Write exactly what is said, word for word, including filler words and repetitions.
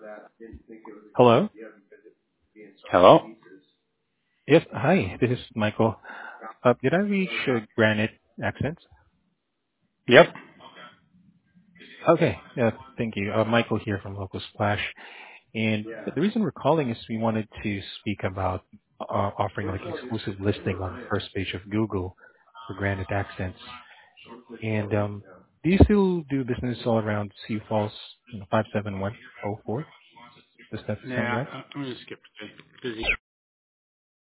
Hello? Hello? Yes, hi, this is Michael. Uh, did I reach uh, Granite Accents? Yep. Okay, yeah, thank you. Uh, Michael here from Local Splash. And the reason we're calling is we wanted to speak about uh, offering like exclusive listing on the first page of Google for Granite Accents. And um, do you still do business all around Sioux Falls, you know, five seven one oh four? Does that sound Yeah, right? I'm I'm gonna skip it. Busy.